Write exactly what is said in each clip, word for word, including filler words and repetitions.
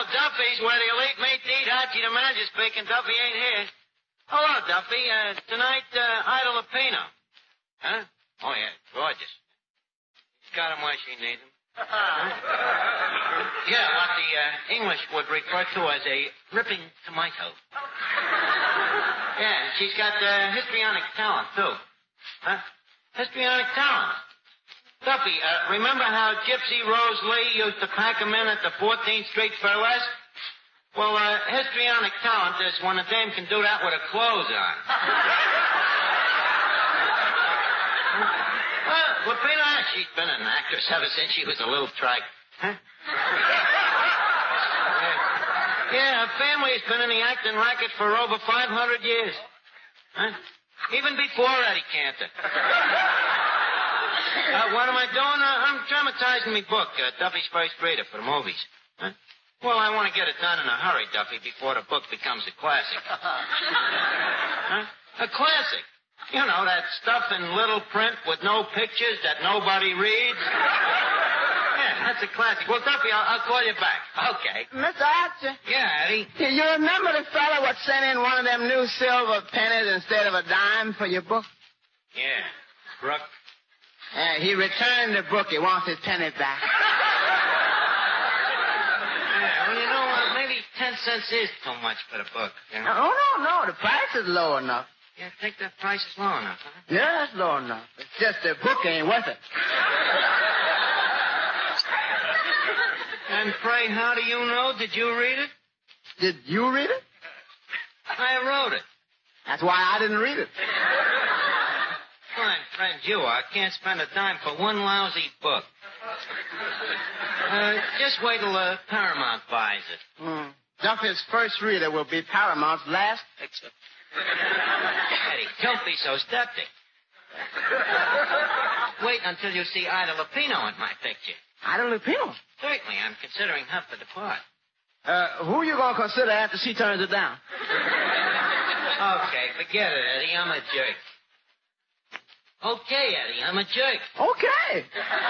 Duffy's where the elite meet to eat. Archie the manager's speaking. Duffy ain't here. Hello, Duffy. Uh, tonight, uh, Ida Lupino. Huh? Oh, yeah, gorgeous. She's got him where she needs him. Huh? Yeah, what the uh, English would refer to as a ripping tomato. Yeah, she's got uh, histrionic talent, too. Huh? Histrionic talent. Duffy, uh, remember how Gypsy Rose Lee used to pack 'em in at the fourteenth Street Burlesque? Well, uh, histrionic talent is when a dame can do that with her clothes on. Well, Lupino, she's been an actress ever since she was a little trike. Huh? Yeah. Yeah, her family's been in the acting racket for over five hundred years. Huh? Even before Eddie Cantor. Uh, what am I doing? Uh, I'm dramatizing my book, uh, Duffy's First Reader, for the movies. Huh? Well, I want to get it done in a hurry, Duffy, before the book becomes a classic. Huh? A classic. You know, that stuff in little print with no pictures that nobody reads. Yeah, that's a classic. Well, Duffy, I'll, I'll call you back. Okay. Mister Archer? Yeah, Eddie? You remember the fella what sent in one of them new silver pennies instead of a dime for your book? Yeah. Brooke? Uh, he returned the book. He wants his penny back. Yeah, well, you know what? Maybe ten cents is too much for the book. You know? Oh, no, no. The price is low enough. You think that price is low enough, huh? Yeah, it's low enough. It's just the book ain't worth it. And pray, how do you know? Did you read it? Did you read it? I wrote it. That's why I didn't read it. Fine friend you are. Can't spend a dime for one lousy book. Uh, just wait till uh, Paramount buys it. Mm. Duffy's First Reader will be Paramount's last picture. Eddie, don't be so skeptic. Wait until you see Ida Lupino in my picture. Ida Lupino? Certainly, I'm considering her for the part. Uh, who you gonna consider after she turns it down? Okay, forget it, Eddie. I'm a jerk. Okay, Eddie, I'm a jerk. Okay.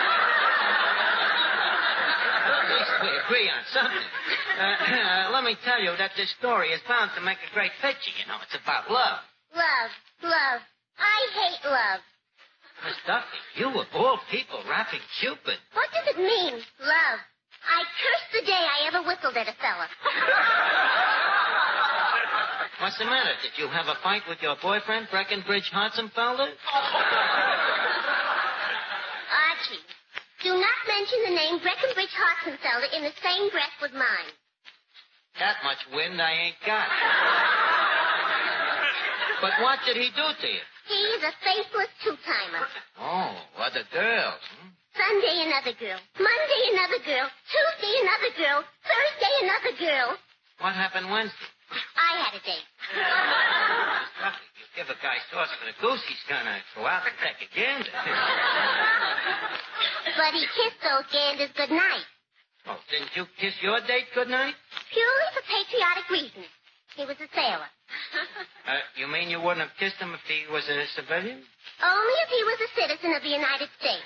At least we agree on something. Uh, uh, let me tell you that this story is bound to make a great picture. You know, it's about love. Love, love. I hate love. Miss Duffy, you of all people rapping Cupid. What does it mean, love? I curse the day I ever whistled at a fella. What's the matter? Did you have a fight with your boyfriend, Breckenbridge Hartzenfelder? Archie, do not mention the name Breckenbridge Hartzenfelder in the same breath with mine. That much wind I ain't got. But what did he do to you? He is a faithless two-timer. Oh, other girls, hmm? Sunday, another girl. Monday, another girl. Tuesday, another girl. Thursday, another girl. What happened Wednesday? I had a date. Duffy, you give a guy sauce for the goose, he's gonna go out and take a gander. But he kissed those ganders goodnight. Oh, didn't you kiss your date goodnight? Purely for patriotic reasons. He was a sailor. Uh, you mean you wouldn't have kissed him if he was a civilian? Only if he was a citizen of the United States.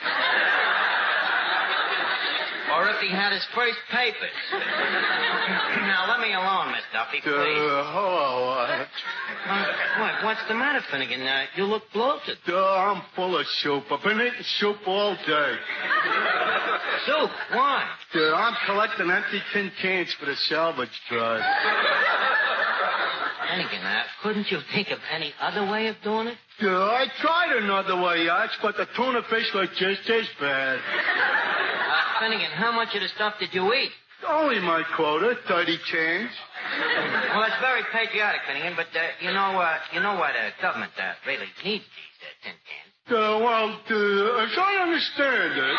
Or if he had his first papers. Now, let me alone, Miss Duffy, please. Uh, hello, uh, Uh, what? What's the matter, Finnegan? Uh, you look bloated. uh, I'm full of soup. I've been eating soup all day. Soup? Why? Uh, I'm collecting empty tin cans for the salvage drive. Finnegan, uh, couldn't you think of any other way of doing it? Uh, I tried another way, Arch, but the tuna fish like just as bad. Uh, Finnegan, how much of the stuff did you eat? Only my quota, thirty cans. Well, that's very patriotic, Finnegan, but, uh, you know, uh, you know why the government, uh, really needs these, uh, tin cans. Uh, well, uh, as I understand it,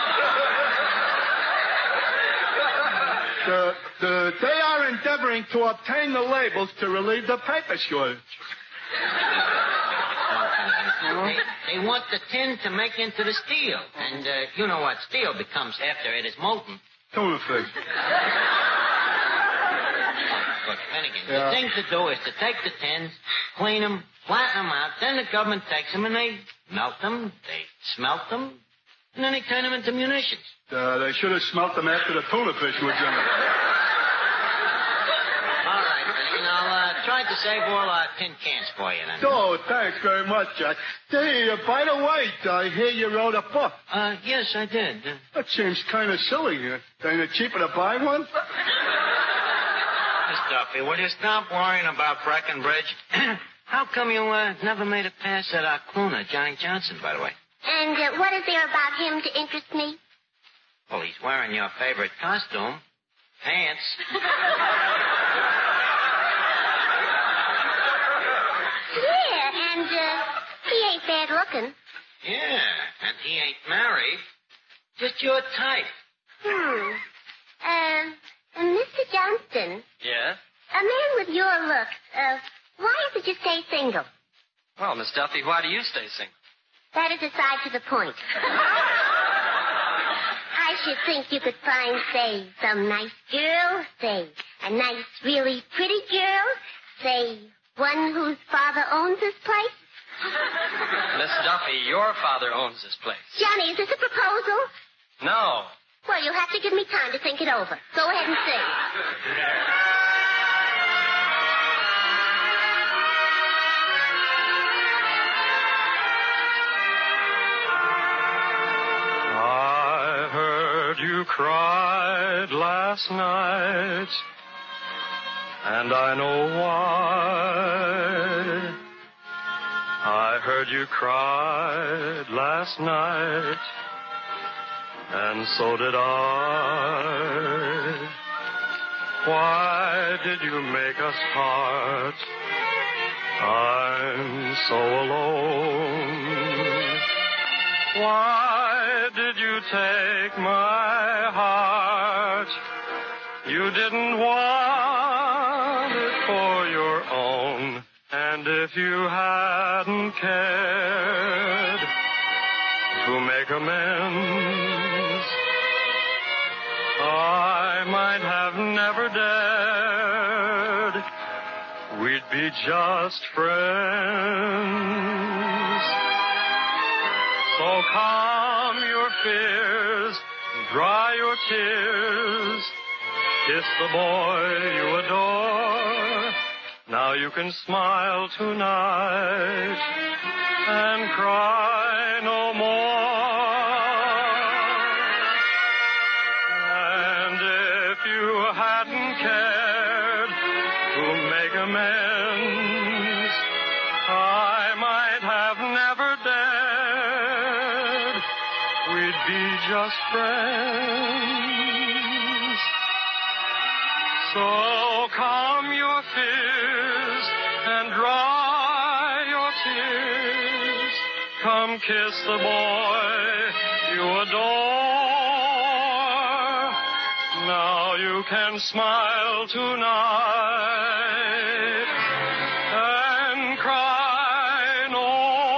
uh, the, they are endeavoring to obtain the labels to relieve the paper shortage. They, they want the tin to make into the steel. And, uh, you know what steel becomes after it is molten. Tuna fish. Look, Finnegan, Yeah. the thing to do is to take the tins, clean them, flatten them out, then the government takes them and they melt them, they smelt them, and then they turn them into munitions. Uh, they should have smelt them after the tuna fish was in it. to save all our tin cans for you, then. Oh, thanks very much, Jack. Hey, uh, by the way, I hear you wrote a book. Uh, yes, I did. Uh, That seems kind of silly. Uh, Ain't it cheaper to buy one? Miss Duffy, will you stop worrying about Breckenbridge? How come you uh, never made a pass at our crooner, Johnny Johnson, by the way? And uh, what is there about him to interest me? Well, he's wearing your favorite costume. Pants. Yeah, and uh, he ain't bad looking. Yeah, and he ain't married. Just your type. Hmm. Um, uh, Mister Johnston, Yes? a man with your looks, uh, why is it you stay single? Well, Miss Duffy, why do you stay single? That is aside to the point. I should think you could find, say, some nice girl, say, a nice, really pretty girl, say, one whose father owns this place. Miss Duffy, your father owns this place. Johnny, is this a proposal? No. Well, you'll have to give me time to think it over. Go ahead and sing. I heard you cried last night, and I know why. I heard you cried last night, and so did I. Why did you make us part? I'm so alone. Why did you take my heart? You didn't want it for your own. And if you hadn't cared to make amends, I might have never dared. We'd be just friends. So calm your fears, dry your tears, kiss the boy you adore. Now you can smile tonight and cry no more. And if you hadn't cared to make amends, I might have never dared. We'd be just friends. So calm your fears and dry your tears. Come kiss the boy you adore. Now you can smile tonight and cry no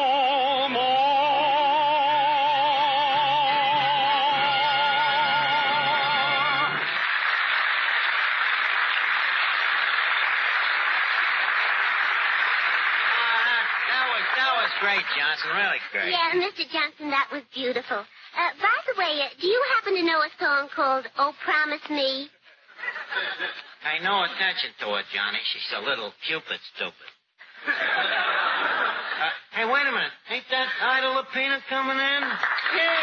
Great, Johnson. Really great. Yeah, Mister Johnson, that was beautiful. Uh, by the way, uh, do you happen to know a song called Oh, Promise Me? Pay no attention to her, Johnny. She's a little Cupid stupid. uh, hey, wait a minute. Ain't that Ida Lupina coming in? Yeah.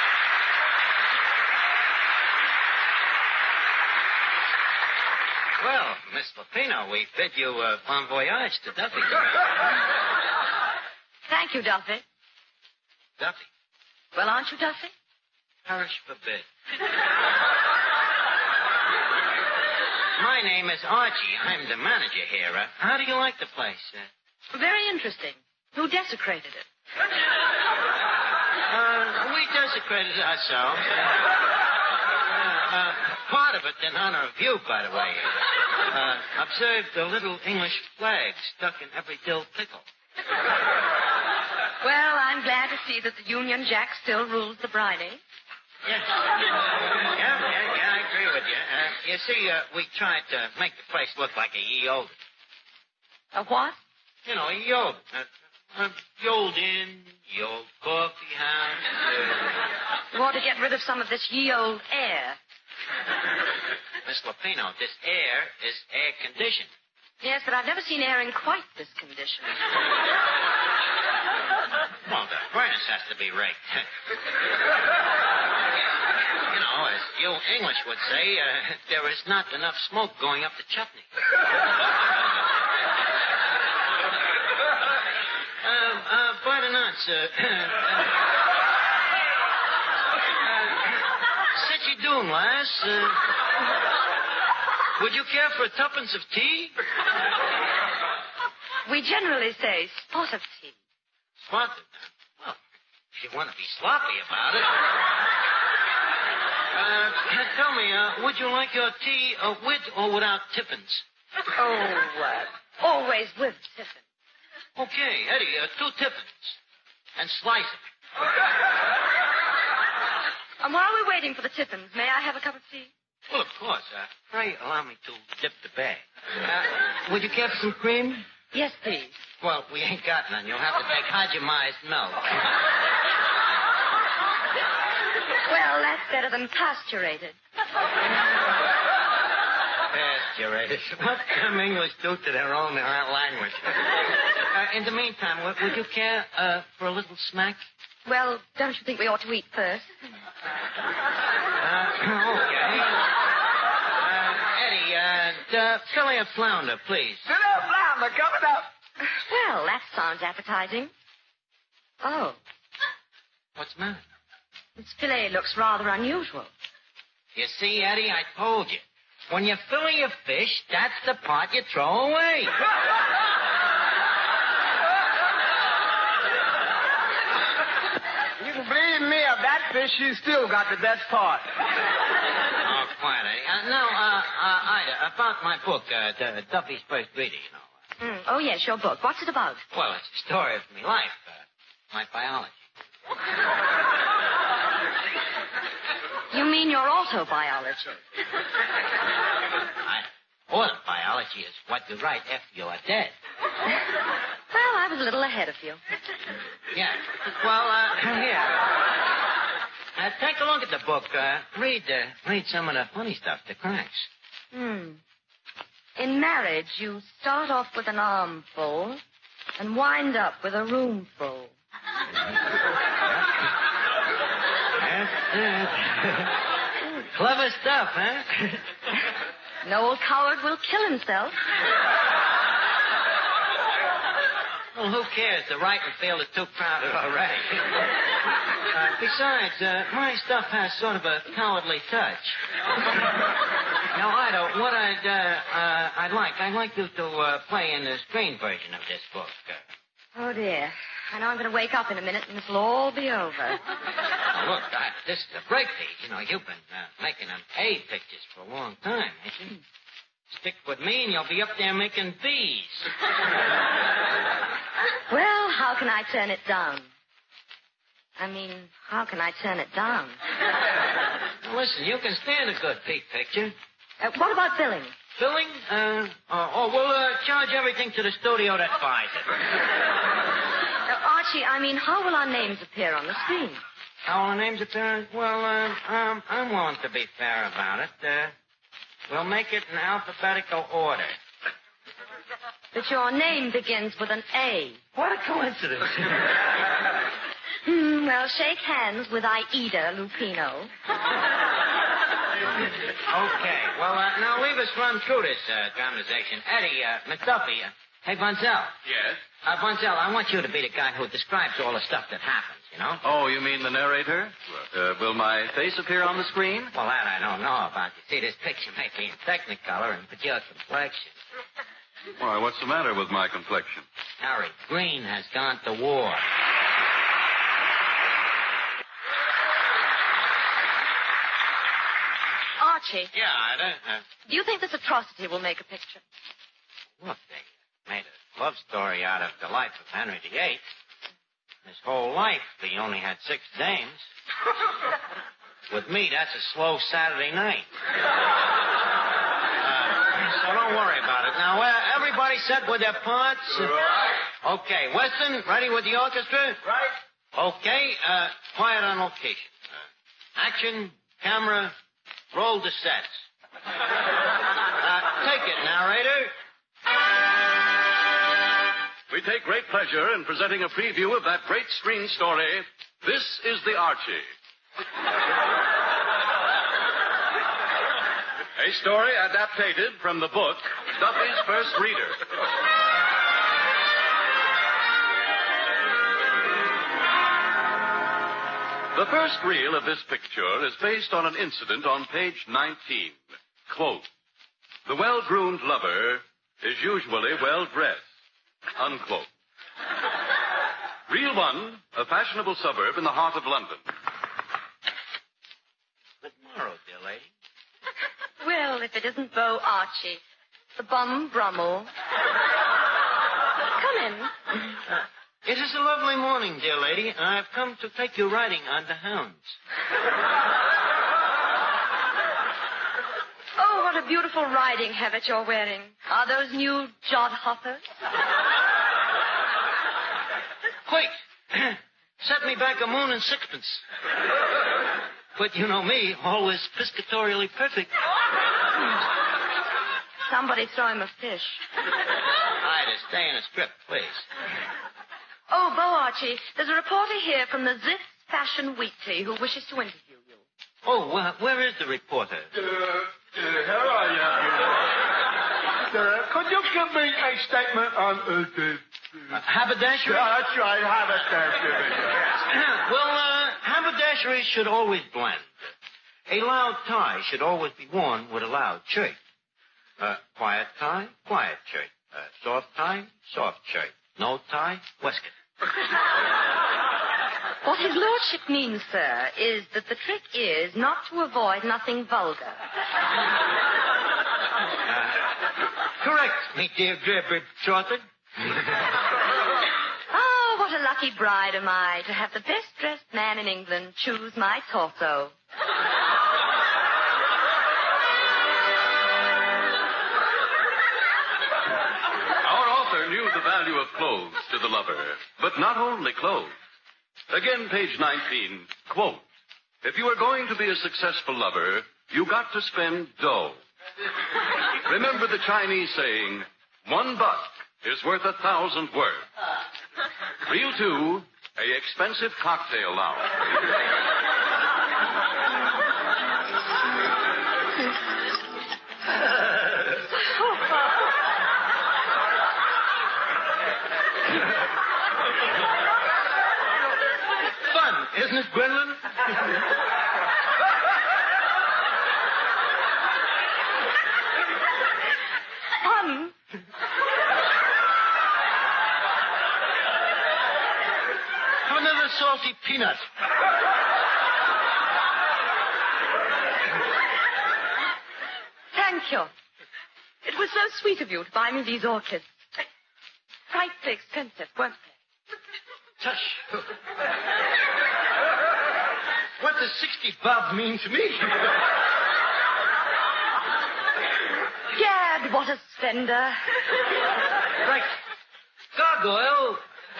Well, Miss Lupino, we bid you uh, bon voyage to Duffy. Thank you, Duffy. Duffy? Well, aren't you Duffy? Perish forbid. My name is Archie. I'm the manager here. Uh, how do you like the place? Uh, Very interesting. Who desecrated it? uh, we desecrated it ourselves. Uh, uh, part of it in honor of you, by the way. Uh, observe the little English flag stuck in every dill pickle. Well, I'm glad to see that the Union Jack still rules the bride, eh? Yeah, yeah, yeah, yeah, I agree with you. Uh, you see, uh, we tried to make the place look like a ye olde. A what? You know, a ye olde. Uh, uh, ye old inn, ye old coffee house. Uh... You ought to get rid of some of this ye old air. Miss Lupino, this air is air conditioned. Yes, but I've never seen air in quite this condition. Well, the furnace has to be raked. You know, as you English would say, uh, there is not enough smoke going up the chutney. um, uh, pardon us. Uh, uh, sit you doing, lass? Uh, would you care for tuppence of tea? We generally say spot of tea. Spot? Well, if you want to be sloppy about it. Uh, tell me, uh, would you like your tea uh, with or without tippins? Oh, uh, always with tippins. Okay, Eddie, uh, two tippins. And slice it. And while we're waiting for the tippins, may I have a cup of tea? Well, of course. Uh, pray allow me to dip the bag. Uh, would you care for some cream? Yes, please. Well, we ain't got none. You'll have to take Hajimized milk. Well, that's better than pasturated. Pasturated. What them English do to their own uh, language? Uh, in the meantime, would, would you care uh, for a little snack? Well, don't you think we ought to eat first? Uh, okay. Uh, Eddie, uh, uh, fillet of flounder, please. Fillet of flounder coming up. Well, that sounds appetizing. Oh, What's the matter? this fillet looks rather unusual. You see, Eddie, I told you. When you fillet your fish, that's the part you throw away. You can believe me, of that fish, you still got the best part. Oh, quiet, Eddie. Uh, now, uh, uh, Ida, about my book, uh, the Duffy's First Reader, you know. Mm. Oh, yes, your book. What's it about? Well, it's a story of my life, uh, my biology. You mean your autobiology? I, autobiology is what you write after you are dead. Well, I was a little ahead of you. Yeah. Well, uh, here. Uh, take a look at the book. Uh, read, uh, read some of the funny stuff, the cracks. Hmm. In marriage, you start off with an armful and wind up with a roomful. That's it. Clever stuff, huh? No coward will kill himself. Well, who cares? The writing field is too crowded already. Uh, besides, uh, my stuff has sort of a cowardly touch. Now, Ida, what I'd, uh, uh, I'd like, I'd like you to uh, play in the screen version of this book. Uh, Oh, dear. I know I'm going to wake up in a minute and this will all be over. look, I, this is a break feed. You know, you've been uh, making them A pictures for a long time, ain't you? Stick with me and you'll be up there making B's. Well, how can I turn it down? I mean, how can I turn it down? Now, listen, you can stand a good peak picture. Uh, what about billing? Filling? Uh, uh, oh, we'll uh, charge everything to the studio that buys it. Uh, Archie, I mean, how will our names appear on the screen? How will the names appear? Well, uh, um, I'm willing to be fair about it. Uh, we'll make it in alphabetical order. But your name begins with an A. What a coincidence. Hmm, well, shake hands with Aida Lupino. Okay, well, uh, now leave us run through this uh, dramatization. Eddie, uh, McDuffie, uh, hey, Bunzel. Yes? Uh, Bunzel, I want you to be the guy who describes all the stuff that happens, you know? Oh, you mean the narrator? Uh, will my face appear on the screen? Well, that I don't know about. You see, this picture may be in Technicolor and with your complexion. Why, what's the matter with my complexion? Harry, Green has gone to war. Archie, Yeah, Ida. Uh, do you think this atrocity will make a picture? look, they made a love story out of the life of Henry the Eighth. His whole life, he only had six dames. With me, that's a slow Saturday night. Uh, so don't worry about it. Now, uh, everybody set with their parts? Right. Okay, Weston, ready with the orchestra? Right. Okay, uh, quiet on location. Uh, action, camera, roll the sets. Uh, take it, narrator. we take great pleasure in presenting a preview of that great screen story, This is the Archie. A story adapted from the book, Duffy's First Reader. The first reel of this picture is based on an incident on page nineteen. Quote, the well-groomed lover is usually well-dressed. Unquote. Reel one, a fashionable suburb in the heart of London. Good morrow, dear lady. Well, if it isn't Beau Archie, the bum Brummel. Come in. Uh, it is a lovely morning, dear lady. I've come to take you riding on the hounds. Oh, what a beautiful riding habit you're wearing. Are those new jodhoppers? Quick! Set me back a moon and sixpence. But you know me, always piscatorially perfect. Somebody throw him a fish. Ida, stay in a script, please. Oh, Beau Archie, there's a reporter here from the Ziff Fashion Weekly who wishes to interview you. Oh, well, where is the reporter? Uh, uh, here I am. Uh, could you give me a statement on uh, the... Uh, haberdashery? Yeah, that's right, haberdashery. Well, uh, haberdashery should always blend. A loud tie should always be worn with a loud shirt. Uh, quiet tie, quiet shirt. Uh, soft tie, soft shirt. No tie, waistcoat. What his lordship means, sir, is that the trick is not to avoid nothing vulgar. Uh, correct, me dear Gertrude Shortland. Oh, what a lucky bride am I to have the best-dressed man in England choose my torso. Our author knew the value of clothes to the lover, but not only clothes. Again, page nineteen, quote, if you are going to be a successful lover, you got to spend dough. Remember the Chinese saying, one buck is worth a thousand words. Reel two, a expensive cocktail lounge. Fun, isn't it, Gwendolyn? Fun? Have another salty peanut. Thank you. It was so sweet of you to buy me these orchids. Frightfully expensive, weren't they? Tush. What does sixty bob mean to me? Gad, what a spender. Right. Gargoyle.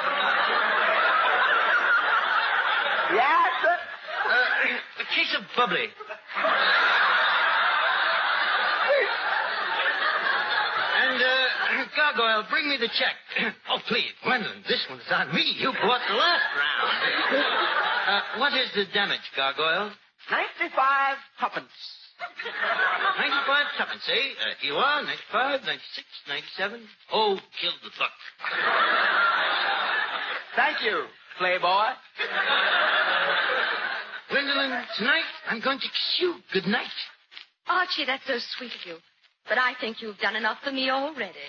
Yes, sir? Uh, a case of bubbly. And, uh, Gargoyle, bring me the check. Oh, please, Gwendolyn, this one's on me. You bought the last round. Uh, what is the damage, Gargoyle? Ninety-five tuppence. ninety-five tuppence, eh? Uh, you are ninety-five, ninety-six, ninety-seven. Oh, killed the buck. Thank you, Playboy. Gwendolyn, tonight I'm going to kiss you good night. Archie, that's so sweet of you. But I think you've done enough for me already.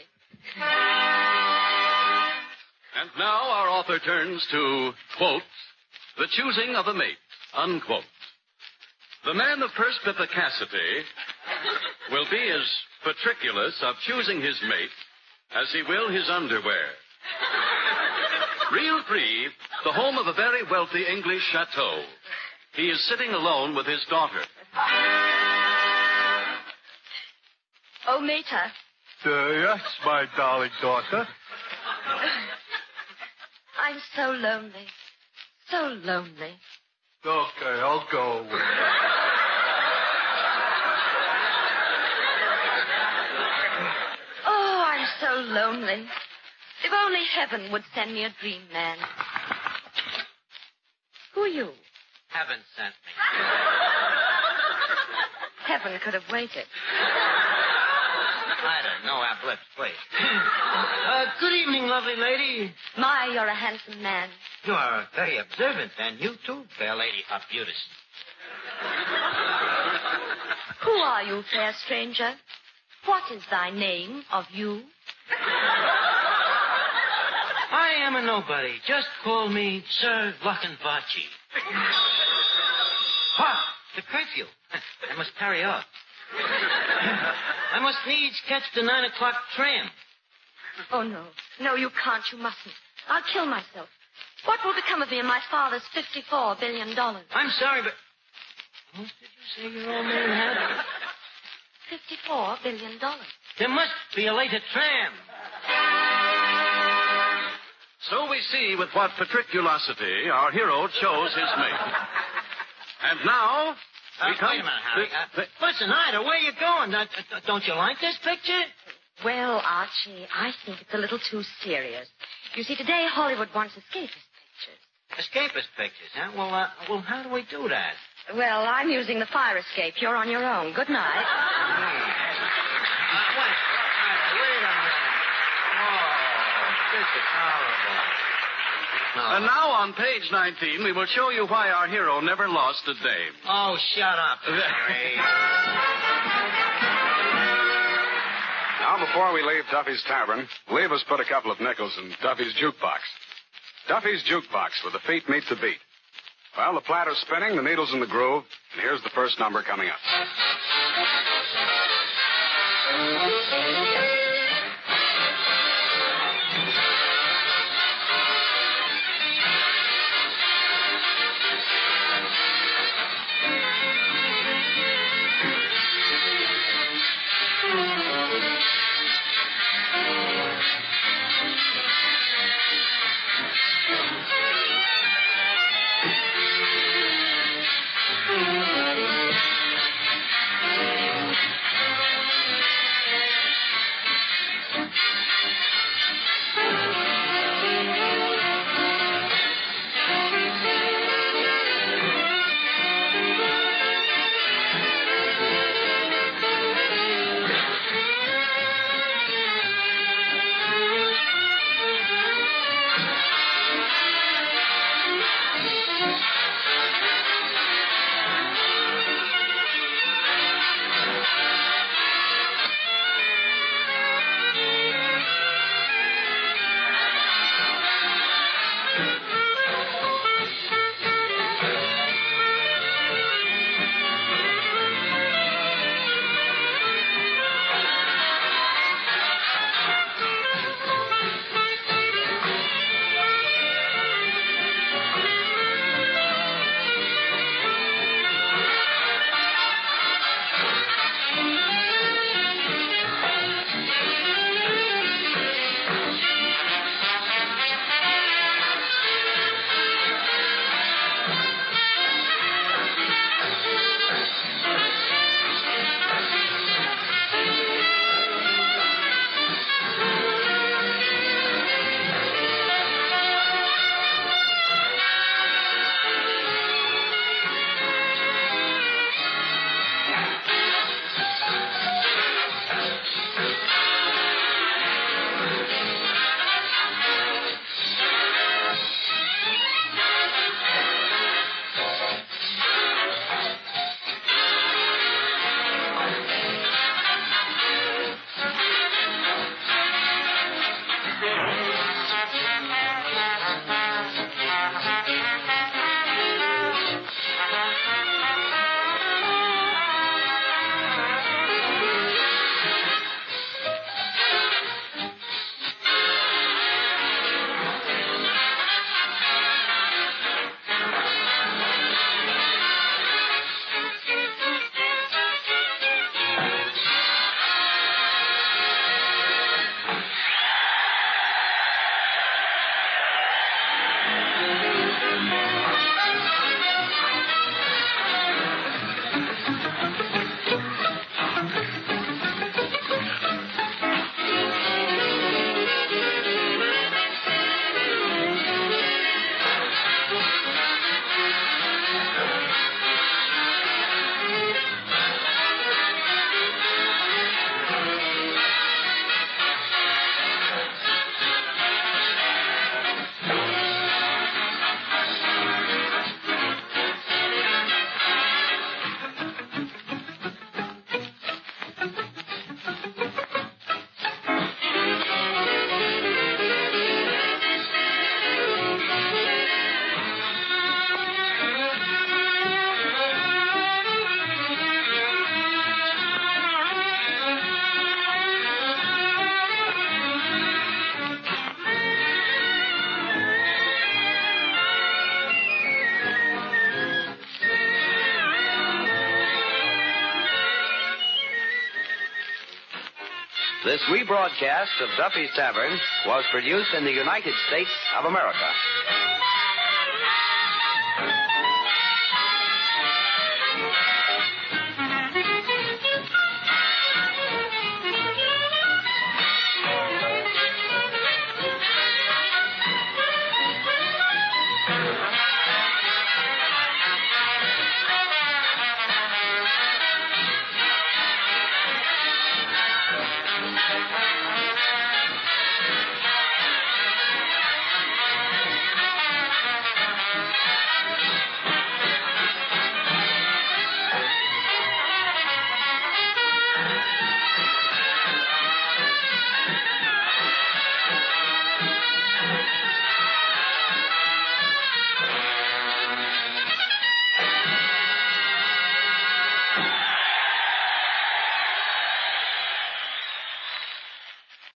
And now our author turns to, quote, the choosing of a mate, unquote. The man of perspicacity will be as patriculous of choosing his mate as he will his underwear. Reel three, the home of a very wealthy English chateau. He is sitting alone with his daughter. Oh, Mater. Uh, yes, my darling daughter. I'm so lonely. So lonely. Okay, I'll go away. Oh, I'm so lonely. If only heaven would send me a dream man. Who are you? Heaven sent me. Heaven could have waited. I don't know our blips, please. uh, good evening, lovely lady. My, you're a handsome man. You are very observant, and you too, fair lady of beauty. Who are you, fair stranger? What is thy name of you? I am a nobody. Just call me Sir Lockenbochy. What? The curfew. I must hurry up. I must needs catch the nine o'clock tram. Oh, no. No, you can't. You mustn't. I'll kill myself. What will become of me and my father's fifty-four billion dollars? I'm sorry, but... What did you say your old man had? fifty-four billion dollars. There must be a later tram. So we see with what patriculosity our hero chose his mate. And now... Uh, we come... wait a minute, Harry. Uh, listen, Ida, where are you going? Uh, uh, don't you like this picture? Well, Archie, I think it's a little too serious. You see, today Hollywood wants escapist pictures. Escapist pictures, huh? Well, uh, well, how do we do that? Well, I'm using the fire escape. You're on your own. Good night. Uh, wait, Ida, wait a minute. Oh, this is horrible. No. And now on page nineteen, we will show you why our hero never lost a day. Oh, shut up, Harry. Now, before we leave Duffy's Tavern, leave us put a couple of nickels in Duffy's jukebox. Duffy's jukebox, where the feet meet the beat. Well, the platter's spinning, the needle's in the groove, and here's the first number coming up. This rebroadcast of Duffy's Tavern was produced in the United States of America.